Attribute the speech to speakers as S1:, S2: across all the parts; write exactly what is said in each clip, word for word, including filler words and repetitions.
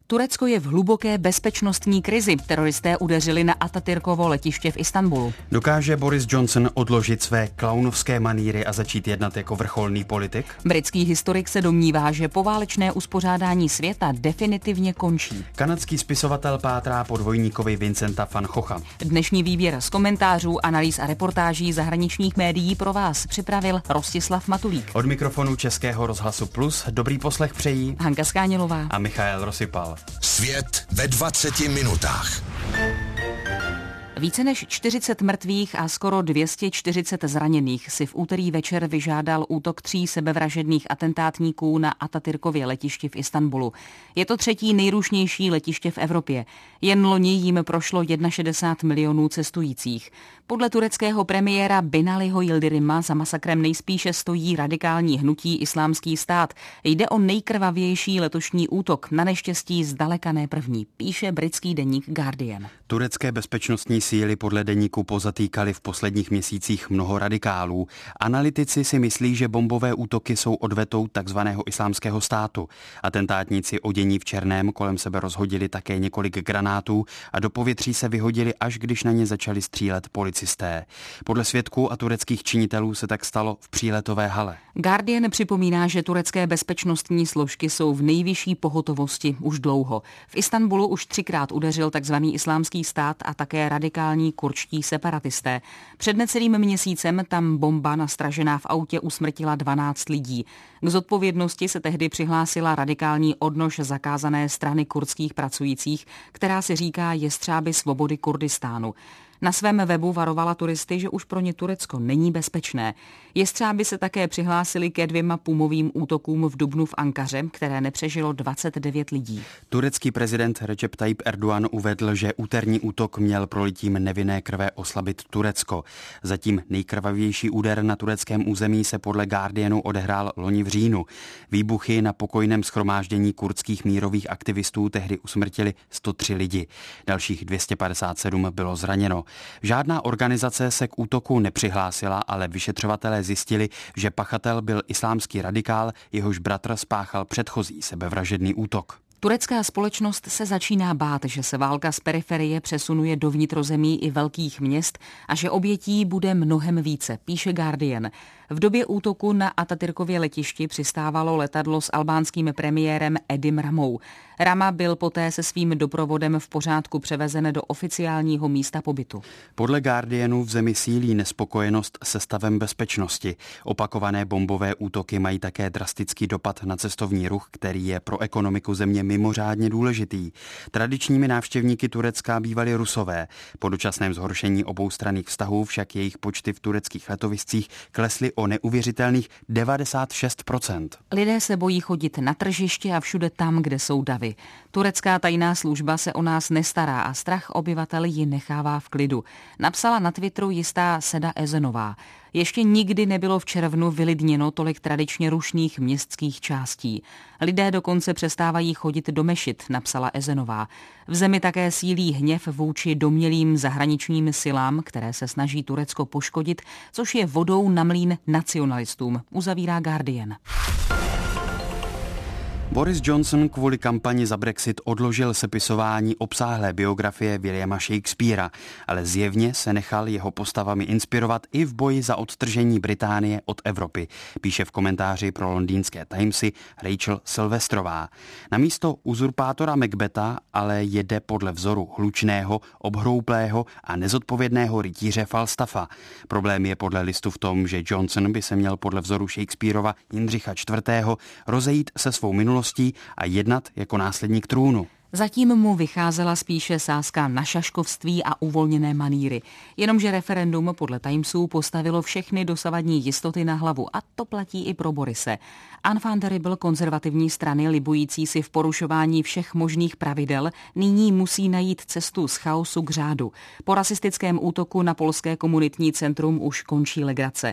S1: Turecko je v hluboké bezpečnostní krizi. Teroristé udeřili na Atatürkovo letiště v Istanbulu.
S2: Dokáže Boris Johnson odložit své klaunovské maníry a začít jednat jako vrcholný politik?
S1: Britský historik se domnívá, že poválečné uspořádání světa definitivně končí.
S2: Kanadský spisovatel pátrá po dvojníkovi Vincenta van Gogha.
S1: Dnešní výběr z komentářů, analýz a reportáží zahraničních médií pro vás připravil Rostislav Matulík.
S2: Od mikrofonu Českého rozhlasu Plus dobrý poslech přejí
S1: Hanka Skánělová
S2: a Michael Rosypal.
S3: Svět ve dvaceti minutách.
S1: Více než čtyřicet mrtvých a skoro dvě stě čtyřicet zraněných si v úterý večer vyžádal útok tří sebevražedných atentátníků na Atatürkově letišti v Istanbulu. Je to třetí nejrušnější letiště v Evropě. Jen loni jim prošlo šedesát jedna milionů cestujících. Podle tureckého premiéra Binaliho Yıldırım'a za masakrem nejspíše stojí radikální hnutí Islámský stát. Jde o nejkrvavější letošní útok, na neštěstí zdaleka ne první, píše britský deník Guardian.
S2: Turecké bezpečnostní síly podle deníku pozatýkaly v posledních měsících mnoho radikálů. Analytici si myslí, že bombové útoky jsou odvetou takzvaného Islámského státu. Atentátníci odění v černém kolem sebe rozhodili také několik granátů a do povětří se vyhodili, až když na ně začali střílet policisté. Podle svědků a tureckých činitelů se tak stalo v příletové hale.
S1: Guardian připomíná, že turecké bezpečnostní složky jsou v nejvyšší pohotovosti už dlouho. V Istanbulu už třikrát udeřil takzvaný Islámský stát a také radikální kurdští separatisté. Před necelým měsícem tam bomba nastražená v autě usmrtila dvanáct lidí. K zodpovědnosti se tehdy přihlásila radikální odnož zakázané strany kurdských pracujících, která si říká Jestřáby svobody Kurdistánu. Na svém webu varovala turisty, že už pro ně Turecko není bezpečné. Jestřáby se také přihlásili ke dvěma pumovým útokům v dubnu v Ankaře, které nepřežilo dvacet devět lidí.
S2: Turecký prezident Recep Tayyip Erdogan uvedl, že úterní útok měl prolitím nevinné krve oslabit Turecko. Zatím nejkrvavější úder na tureckém území se podle Guardianu odehrál loni v říjnu. Výbuchy na pokojném shromáždění kurdských mírových aktivistů tehdy usmrtili sto tři lidi. Dalších dvě stě padesát sedm bylo zraněno. Žádná organizace se k útoku nepřihlásila, ale vyšetřovatelé zjistili, že pachatel byl islámský radikál, jehož bratr spáchal předchozí sebevražedný útok.
S1: Turecká společnost se začíná bát, že se válka z periferie přesunuje do vnitrozemí i velkých měst a že obětí bude mnohem více, píše Guardian. V době útoku na Atatürkově letišti přistávalo letadlo s albánským premiérem Edim Ramou. Rama byl poté se svým doprovodem v pořádku převezen do oficiálního místa pobytu.
S2: Podle Guardianu v zemi sílí nespokojenost se stavem bezpečnosti. Opakované bombové útoky mají také drastický dopad na cestovní ruch, který je pro ekonomiku země mimořádně důležitý. Tradičními návštěvníky Turecka bývali Rusové. Po dočasném zhoršení oboustranných vztahů však jejich počty v tureckých letoviscích klesly o neuvěřitelných devadesát šest procent.
S1: Lidé se bojí chodit na tržiště a všude tam, kde jsou davy. Turecká tajná služba se o nás nestará a strach obyvatel ji nechává v klidu. Napsala na Twitteru jistá Seda Ezenová. Ještě nikdy nebylo v červnu vylidněno tolik tradičně rušných městských částí. Lidé dokonce přestávají chodit do mešit, napsala Ezenová. V zemi také sílí hněv vůči domnělým zahraničním silám, které se snaží Turecko poškodit, což je vodou na mlýn nacionalistům, uzavírá Guardian.
S2: Boris Johnson kvůli kampani za Brexit odložil sepisování obsáhlé biografie Williama Shakespearea, ale zjevně se nechal jeho postavami inspirovat i v boji za odtržení Británie od Evropy, píše v komentáři pro londýnské Timesy Rachel Silvestrová. Na místo uzurpátora Macbetha ale jede podle vzoru hlučného, obhrouplého a nezodpovědného rytíře Falstaffa. Problém je podle listu v tom, že Johnson by se měl podle vzoru Shakespearova Jindřicha čtvrtého rozejít se svou minulostí a jednat jako následník trůnu.
S1: Zatím mu vycházela spíše sázka na šaškovství a uvolněné maníry. Jenomže referendum podle Timesů postavilo všechny dosavadní jistoty na hlavu a to platí i pro Borise. Unfoundable konzervativní strany libující si v porušování všech možných pravidel nyní musí najít cestu z chaosu k řádu. Po rasistickém útoku na polské komunitní centrum už končí legrace.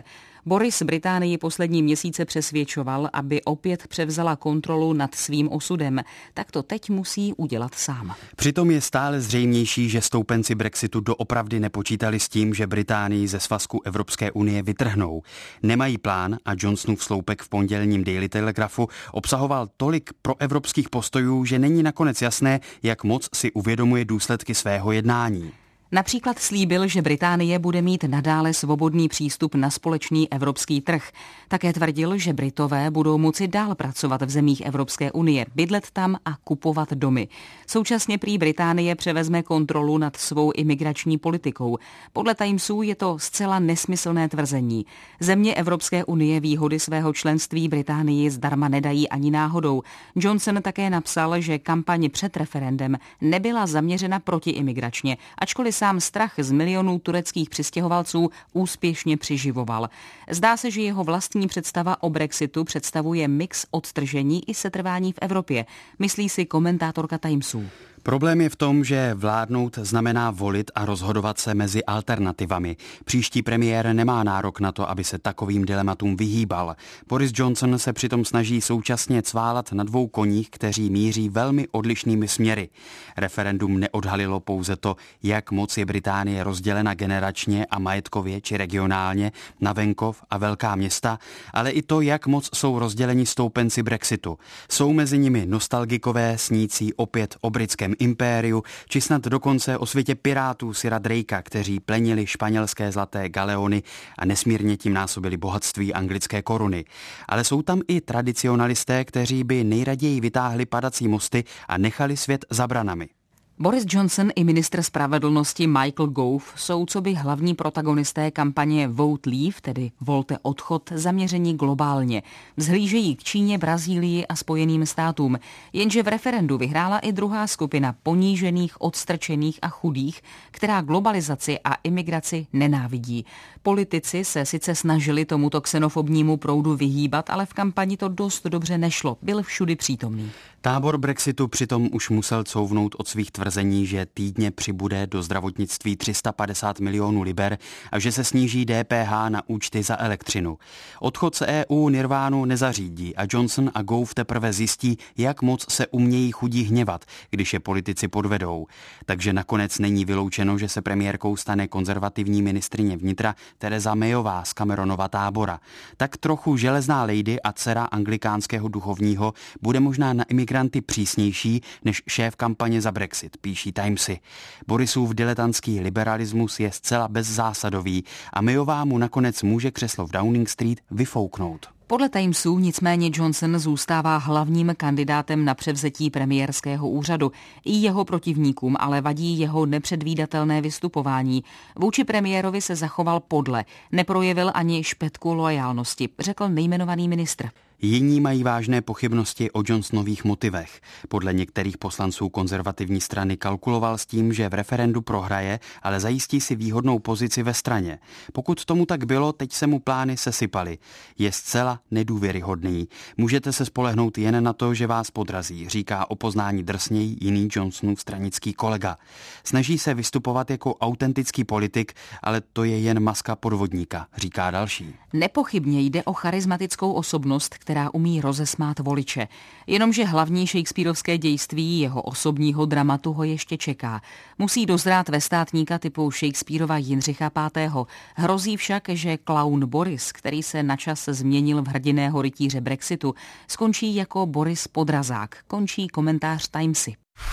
S1: Boris Británii poslední měsíce přesvědčoval, aby opět převzala kontrolu nad svým osudem. Tak to teď musí udělat sám.
S2: Přitom je stále zřejmější, že stoupenci Brexitu doopravdy nepočítali s tím, že Británii ze svazku Evropské unie vytrhnou. Nemají plán a Johnsonův sloupek v pondělním Daily Telegraphu obsahoval tolik proevropských postojů, že není nakonec jasné, jak moc si uvědomuje důsledky svého jednání.
S1: Například slíbil, že Británie bude mít nadále svobodný přístup na společný evropský trh. Také tvrdil, že Britové budou moci dál pracovat v zemích Evropské unie, bydlet tam a kupovat domy. Současně prý Británie převezme kontrolu nad svou imigrační politikou. Podle Timesu je to zcela nesmyslné tvrzení. Země Evropské unie výhody svého členství Británii zdarma nedají ani náhodou. Johnson také napsal, že kampaň před referendem nebyla zaměřena protiimigračně, ačkoliv sám strach z milionů tureckých přistěhovalců úspěšně přiživoval. Zdá se, že jeho vlastní představa o Brexitu představuje mix odtržení i setrvání v Evropě, myslí si komentátorka Timesu.
S2: Problém je v tom, že vládnout znamená volit a rozhodovat se mezi alternativami. Příští premiér nemá nárok na to, aby se takovým dilematům vyhýbal. Boris Johnson se přitom snaží současně cválat na dvou koních, kteří míří velmi odlišnými směry. Referendum neodhalilo pouze to, jak moc je Británie rozdělena generačně a majetkově či regionálně na venkov a velká města, ale i to, jak moc jsou rozděleni stoupenci Brexitu. Jsou mezi nimi nostalgikové snící opět o britském impériu, či snad dokonce o světě pirátů Sira Drakea, kteří plenili španělské zlaté galeony a nesmírně tím násobili bohatství anglické koruny. Ale jsou tam i tradicionalisté, kteří by nejraději vytáhli padací mosty a nechali svět za branami.
S1: Boris Johnson i ministr spravedlnosti Michael Gove jsou coby hlavní protagonisté kampaně Vote Leave, tedy Volte odchod, zaměření globálně. Vzhlížejí k Číně, Brazílii a Spojeným státům, jenže v referendu vyhrála i druhá skupina ponížených, odstrčených a chudých, která globalizaci a imigraci nenávidí. Politici se sice snažili tomuto xenofobnímu proudu vyhýbat, ale v kampani to dost dobře nešlo, byl všudy přítomný.
S2: Tábor Brexitu přitom už musel couvnout od svých tvrzení, že týdně přibude do zdravotnictví tři sta padesát milionů liber a že se sníží D P H na účty za elektřinu. Odchod z E U Nirvánu nezařídí a Johnson a Gove teprve zjistí, jak moc se umějí chudí hněvat, když je politici podvedou. Takže nakonec není vyloučeno, že se premiérkou stane konzervativní ministryně vnitra Theresa Mayová z Cameronova tábora. Tak trochu železná lady a dcera anglikánského duchovního bude možná na imigranty přísnější než šéf kampaně za Brexit, píší Timesy. Borisův diletantský liberalismus je zcela bezzásadový a Mayová mu nakonec může křeslo v Downing Street vyfouknout.
S1: Podle Timesu nicméně Johnson zůstává hlavním kandidátem na převzetí premiérského úřadu. I jeho protivníkům ale vadí jeho nepředvídatelné vystupování. Vůči premiérovi se zachoval podle, neprojevil ani špetku loajálnosti, řekl nejmenovaný ministr.
S2: Jiní mají vážné pochybnosti o Johnsonových motivech. Podle některých poslanců konzervativní strany kalkuloval s tím, že v referendu prohraje, ale zajistí si výhodnou pozici ve straně. Pokud tomu tak bylo, teď se mu plány sesypaly. Je zcela nedůvěryhodný. Můžete se spolehnout jen na to, že vás podrazí, říká o poznání drsněji jiný Johnsonův stranický kolega. Snaží se vystupovat jako autentický politik, ale to je jen maska podvodníka, říká další.
S1: Nepochybně jde o charismatickou osobnost, která umí rozesmát voliče. Jenomže hlavní shakespearovské dějství jeho osobního dramatu ho ještě čeká. Musí dozrát ve státníka typu Shakespearova Jindřicha pátého. Hrozí však, že klaun Boris, který se načas změnil v hrdinného rytíře Brexitu, skončí jako Boris Podrazák. Končí komentář Timesy.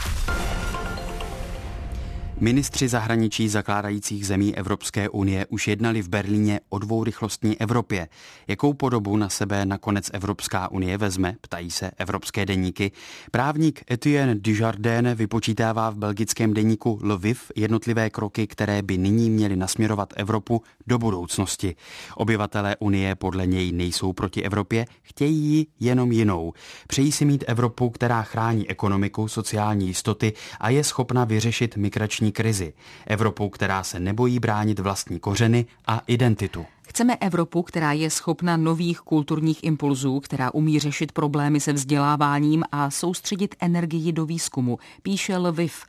S2: Ministři zahraničí zakládajících zemí Evropské unie už jednali v Berlíně o dvourychlostní Evropě. Jakou podobu na sebe nakonec Evropská unie vezme, ptají se evropské deníky. Právník Etienne Dujardin vypočítává v belgickém deníku Lviv jednotlivé kroky, které by nyní měly nasměrovat Evropu do budoucnosti. Obyvatelé unie podle něj nejsou proti Evropě, chtějí ji jenom jinou. Přejí si mít Evropu, která chrání ekonomiku, sociální jistoty a je schopna vyřešit migrační krizi. Evropu, která se nebojí bránit vlastní kořeny a identitu.
S1: Chceme Evropu, která je schopna nových kulturních impulzů, která umí řešit problémy se vzděláváním a soustředit energii do výzkumu, píše Lviv.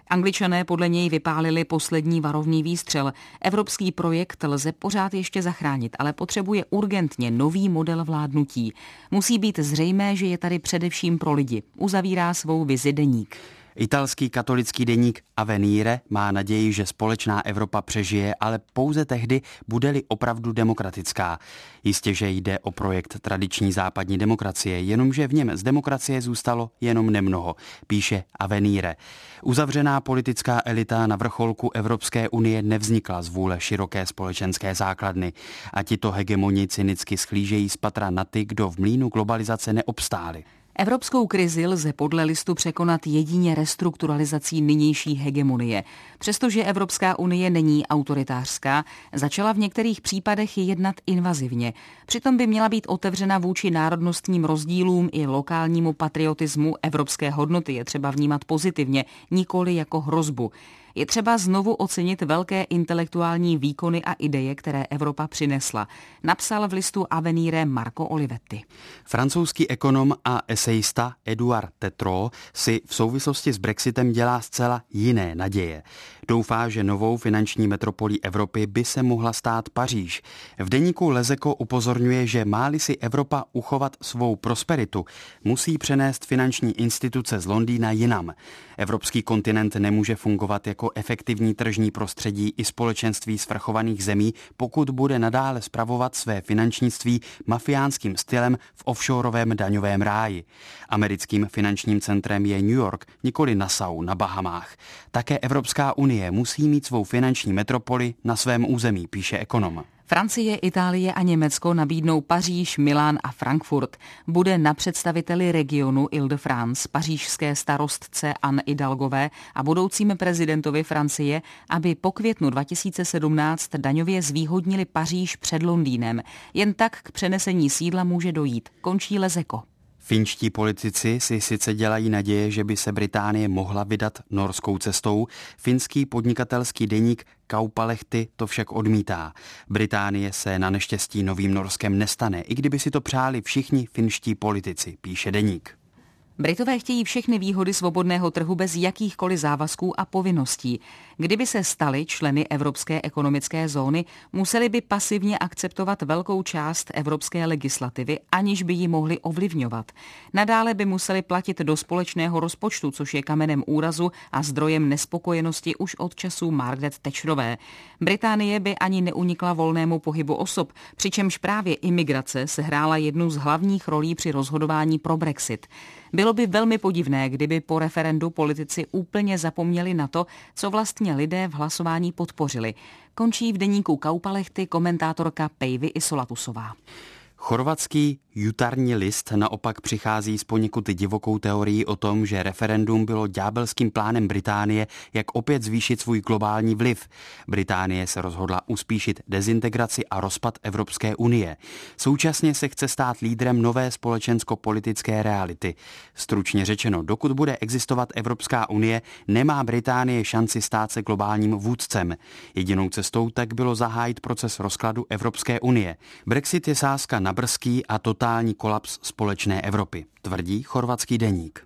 S1: Angličané podle něj vypálili poslední varovný výstřel. Evropský projekt lze pořád ještě zachránit, ale potřebuje urgentně nový model vládnutí. Musí být zřejmé, že je tady především pro lidi. Uzavírá svou vizi deník.
S2: Italský katolický deník Avvenire má naději, že společná Evropa přežije, ale pouze tehdy, bude-li opravdu demokratická. Jistě, že jde o projekt tradiční západní demokracie, jenomže v něm z demokracie zůstalo jenom nemnoho, píše Avvenire. Uzavřená politická elita na vrcholku Evropské unie nevznikla z vůle široké společenské základny a tito hegemoni cynicky shlížejí z patra na ty, kdo v mlýnu globalizace neobstáli.
S1: Evropskou krizi lze podle listu překonat jedině restrukturalizací nynější hegemonie. Přestože Evropská unie není autoritářská, začala v některých případech jednat invazivně. Přitom by měla být otevřena vůči národnostním rozdílům i lokálnímu patriotismu. Evropské hodnoty je třeba vnímat pozitivně, nikoli jako hrozbu. Je třeba znovu ocenit velké intelektuální výkony a ideje, které Evropa přinesla, napsal v listu Avvenire Marco Olivetti.
S2: Francouzský ekonom a esejista Edouard Tétrault si v souvislosti s Brexitem dělá zcela jiné naděje. Doufá, že novou finanční metropolí Evropy by se mohla stát Paříž. V deníku Lezeko upozorňuje, že má-li si Evropa uchovat svou prosperitu, musí přenést finanční instituce z Londýna jinam. Evropský kontinent nemůže fungovat jako efektivní tržní prostředí i společenství svrchovaných zemí, pokud bude nadále spravovat své finančnictví mafiánským stylem v offshorovém daňovém ráji. Americkým finančním centrem je New York, nikoli Nassau na Bahamách. Také Evropská unie musí mít svou finanční metropoli na svém území, píše ekonom.
S1: Francie, Itálie a Německo nabídnou Paříž, Milán a Frankfurt. Bude na představiteli regionu Île-de-France, pařížské starostce Anne Hidalgové a budoucím prezidentovi Francie, aby po květnu dva tisíce sedmnáct daňově zvýhodnili Paříž před Londýnem. Jen tak k přenesení sídla může dojít. Končí Lezeko.
S2: Finští politici si sice dělají naděje, že by se Británie mohla vydat norskou cestou. Finský podnikatelský deník Kauppalehti to však odmítá. Británie se na neštěstí novým Norskem nestane, i kdyby si to přáli všichni finští politici, píše deník.
S1: Britové chtějí všechny výhody svobodného trhu bez jakýchkoliv závazků a povinností. Kdyby se stali členy Evropské ekonomické zóny, museli by pasivně akceptovat velkou část evropské legislativy, aniž by ji mohli ovlivňovat. Nadále by museli platit do společného rozpočtu, což je kamenem úrazu a zdrojem nespokojenosti už od času Margaret Thatcherové. Británie by ani neunikla volnému pohybu osob, přičemž právě imigrace sehrála jednu z hlavních rolí při rozhodování pro Brexit. Bylo by velmi podivné, kdyby po referendu politici úplně zapomněli na to, co vlastně lidé v hlasování podpořili. Končí v deníku Kauppalehti komentátorka Päivi Isolatusová.
S2: Chorvatský Jutarnji list naopak přichází s poněkud divokou teorií o tom, že referendum bylo ďábelským plánem Británie, jak opět zvýšit svůj globální vliv. Británie se rozhodla uspíšit dezintegraci a rozpad Evropské unie. Současně se chce stát lídrem nové společensko-politické reality. Stručně řečeno, dokud bude existovat Evropská unie, nemá Británie šanci stát se globálním vůdcem. Jedinou cestou tak bylo zahájit proces rozkladu Evropské unie. Brexit je sázka na brzký a totální kolaps společné Evropy, tvrdí chorvatský deník.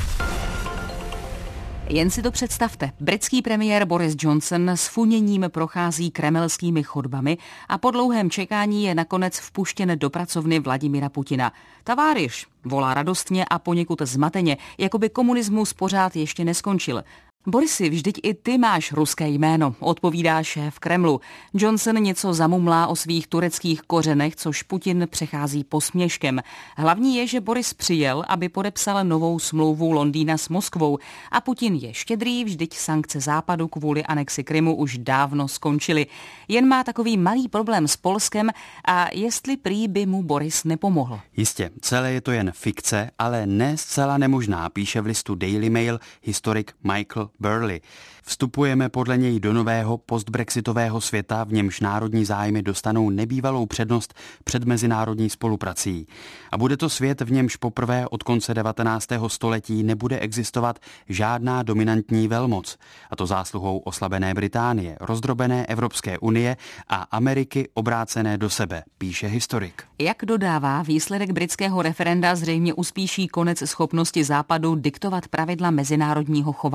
S1: Jen si to představte. Britský premiér Boris Johnson s funěním prochází kremelskými chodbami a po dlouhém čekání je nakonec vpuštěn do pracovny Vladimira Putina. Taváriš, volá radostně a poněkud zmateně, jako by komunismus pořád ještě neskončil. Borisi, vždyť i ty máš ruské jméno, odpovídá šéf Kremlu. Johnson něco zamumlá o svých tureckých kořenech, což Putin přechází posměškem. Hlavní je, že Boris přijel, aby podepsal novou smlouvu Londýna s Moskvou a Putin je štědrý, vždyť sankce západu kvůli anexi Krymu už dávno skončily. Jen má takový malý problém s Polskem a jestli prý by mu Boris nepomohl.
S2: Jistě, celé je to jen fikce, ale ne zcela nemožná, píše v listu Daily Mail historik Michael Burley. Vstupujeme podle něj do nového postbrexitového světa, v němž národní zájmy dostanou nebývalou přednost před mezinárodní spoluprací. A bude to svět, v němž poprvé od konce devatenáctého století nebude existovat žádná dominantní velmoc. A to zásluhou oslabené Británie, rozdrobené Evropské unie a Ameriky obrácené do sebe, píše historik.
S1: Jak dodává, výsledek britského referenda zřejmě uspíší konec schopnosti Západu diktovat pravidla mezinárodního chování.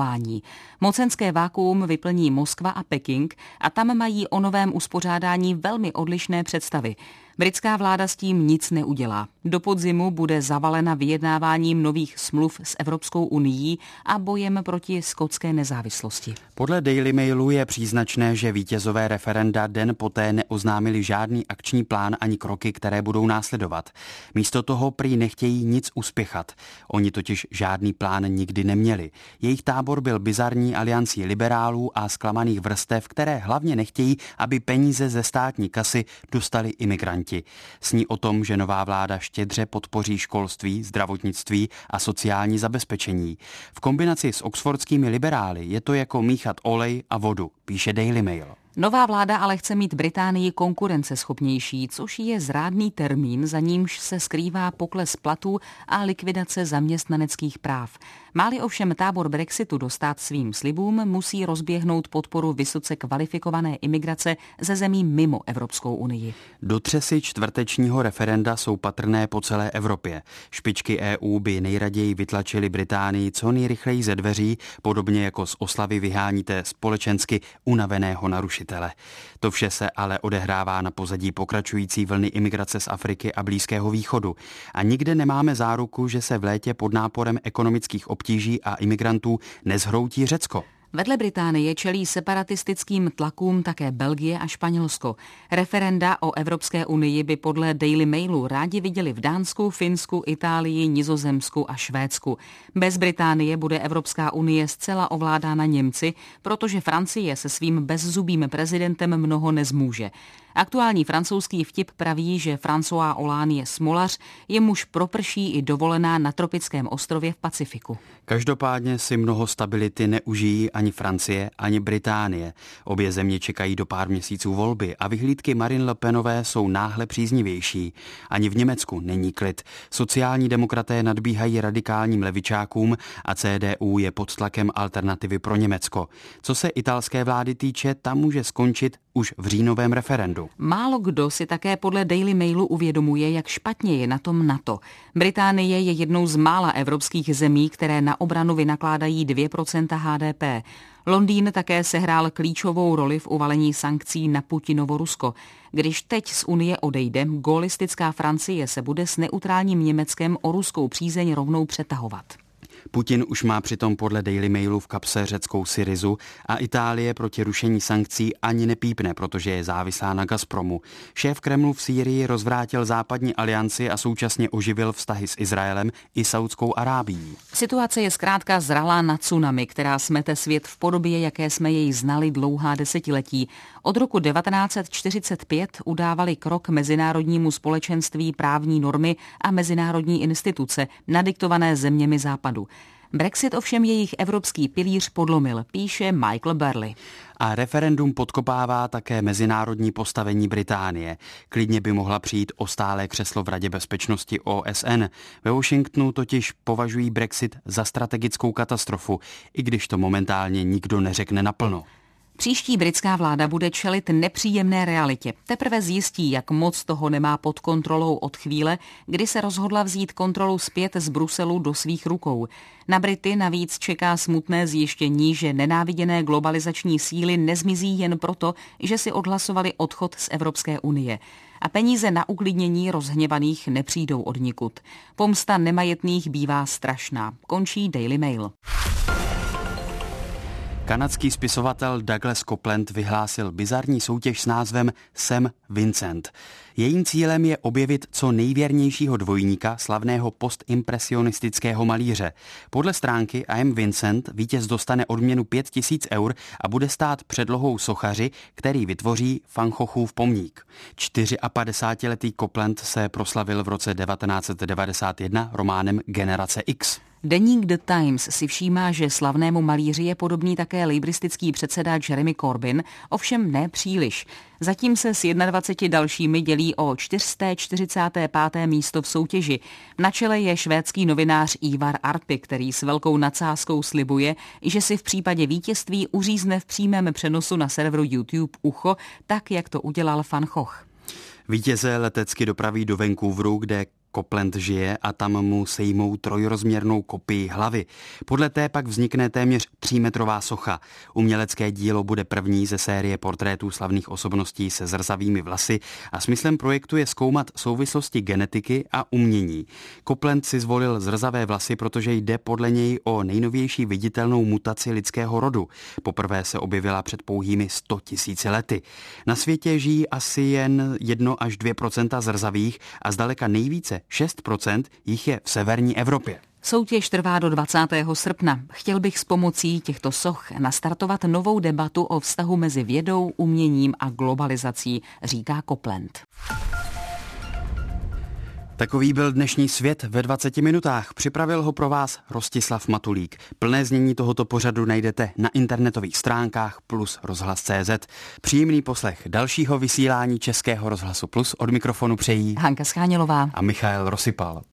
S1: Mocenské vákuum vyplní Moskva a Peking a tam mají o novém uspořádání velmi odlišné představy. Britská vláda s tím nic neudělá. Do podzimu bude zavalena vyjednáváním nových smluv s Evropskou unií a bojem proti skotské nezávislosti.
S2: Podle Daily Mailu je příznačné, že vítězové referenda den poté neoznámili žádný akční plán ani kroky, které budou následovat. Místo toho prý nechtějí nic uspěchat. Oni totiž žádný plán nikdy neměli. Jejich tábor byl bizarní aliancí liberálů a zklamaných vrstev, které hlavně nechtějí, aby peníze ze státní kasy dostali imigranti. Sní o tom, že nová vláda štědře podpoří školství, zdravotnictví a sociální zabezpečení. V kombinaci s oxfordskými liberály je to jako míchat olej a vodu, píše Daily Mail.
S1: Nová vláda ale chce mít Británii konkurenceschopnější, což je zrádný termín, za nímž se skrývá pokles platů a likvidace zaměstnaneckých práv. Má-li ovšem tábor Brexitu dostát svým slibům, musí rozběhnout podporu vysoce kvalifikované imigrace ze zemí mimo Evropskou unii.
S2: Dotřesy čtvrtečního referenda jsou patrné po celé Evropě. Špičky E U by nejraději vytlačili Británii co nejrychleji ze dveří, podobně jako z oslavy vyháníte společensky unaveného narušitele. To vše se ale odehrává na pozadí pokračující vlny imigrace z Afriky a Blízkého východu. A nikde nemáme záruku, že se v létě pod náporem ekonomických obtíží a imigrantů nezhroutí Řecko.
S1: Vedle Británie čelí separatistickým tlakům také Belgie a Španělsko. Referenda o Evropské unii by podle Daily Mailu rádi viděli v Dánsku, Finsku, Itálii, Nizozemsku a Švédsku. Bez Británie bude Evropská unie zcela ovládána Němci, protože Francie se svým bezzubým prezidentem mnoho nezmůže. Aktuální francouzský vtip praví, že François Hollande je smolař, jemuž proprší i dovolená na tropickém ostrově v Pacifiku.
S2: Každopádně si mnoho stability neužijí ani Francie, ani Británie. Obě země čekají do pár měsíců volby a vyhlídky Marine Le Penové jsou náhle příznivější. Ani v Německu není klid. Sociální demokraté nadbíhají radikálním levičákům a C D U je pod tlakem Alternativy pro Německo. Co se italské vlády týče, ta může skončit už v říjnovém referendu.
S1: Málo kdo si také podle Daily Mailu uvědomuje, jak špatně je na tom NATO. Británie je jednou z mála evropských zemí, které na obranu vynakládají dvě procenta H D P. Londýn také sehrál klíčovou roli v uvalení sankcí na Putinovo Rusko. Když teď z Unie odejde, gólistická Francie se bude s neutrálním Německem o ruskou přízeň rovnou přetahovat.
S2: Putin už má přitom podle Daily Mailu v kapse řeckou Syrizu a Itálie proti rušení sankcí ani nepípne, protože je závislá na Gazpromu. Šéf Kremlu v Sýrii rozvrátil západní alianci a současně oživil vztahy s Izraelem i Saudskou Arábií.
S1: Situace je zkrátka zralá na tsunami, která smete svět v podobě, jaké jsme jej znali dlouhá desetiletí. Od roku devatenáct set čtyřicet pět udávali krok mezinárodnímu společenství právní normy a mezinárodní instituce nadiktované zeměmi západu. Brexit ovšem jejich evropský pilíř podlomil, píše Michael Burley.
S2: A referendum podkopává také mezinárodní postavení Británie. Klidně by mohla přijít o stálé křeslo v Radě bezpečnosti O S N. Ve Washingtonu totiž považují Brexit za strategickou katastrofu, i když to momentálně nikdo neřekne naplno.
S1: Příští britská vláda bude čelit nepříjemné realitě. Teprve zjistí, jak moc toho nemá pod kontrolou od chvíle, kdy se rozhodla vzít kontrolu zpět z Bruselu do svých rukou. Na Brity navíc čeká smutné zjištění, že nenáviděné globalizační síly nezmizí jen proto, že si odhlasovali odchod z Evropské unie. A peníze na uklidnění rozhněvaných nepřijdou odnikud. Pomsta nemajetných bývá strašná. Končí Daily Mail.
S2: Kanadský spisovatel Douglas Coupland vyhlásil bizarní soutěž s názvem Sam Vincent. Jejím cílem je objevit co nejvěrnějšího dvojníka slavného postimpresionistického malíře. Podle stránky I am Vincent vítěz dostane odměnu pět tisíc eur a bude stát předlohou sochaři, který vytvoří Van Goghův pomník. padesátčtyřletý Coupland se proslavil v roce devatenáct set devadesát jedna románem Generace X.
S1: Deník The Times si všímá, že slavnému malíři je podobný také lejbristický předseda Jeremy Corbyn, ovšem ne příliš. Zatím se s dvaceti jednou dalšími dělí o čtyři sta čtyřicet pět místo v soutěži. Na čele je švédský novinář Ivar Arpi, který s velkou nadsázkou slibuje, že si v případě vítězství uřízne v přímém přenosu na serveru YouTube ucho, tak jak to udělal Van Gogh.
S2: Vítěze letecky dopraví do Vancouveru, kde Copland žije a tam mu sejmou trojrozměrnou kopii hlavy. Podle té pak vznikne téměř třímetrová socha. Umělecké dílo bude první ze série portrétů slavných osobností se zrzavými vlasy a smyslem projektu je zkoumat souvislosti genetiky a umění. Copland si zvolil zrzavé vlasy, protože jde podle něj o nejnovější viditelnou mutaci lidského rodu. Poprvé se objevila před pouhými sto tisíci lety. Na světě žijí asi jen jedno až dvě procenta zrzavých a zdaleka nejvíce šest procent jich je v severní Evropě.
S1: Soutěž trvá do dvacátého srpna. Chtěl bych s pomocí těchto soch nastartovat novou debatu o vztahu mezi vědou, uměním a globalizací, říká Copland.
S2: Takový byl dnešní svět ve dvaceti minutách. Připravil ho pro vás Rostislav Matulík. Plné znění tohoto pořadu najdete na internetových stránkách plus rozhlas tečka cé zet. Příjemný poslech dalšího vysílání Českého rozhlasu Plus od mikrofonu přejí
S1: Hanka Schánělová
S2: a Michael Rosypal.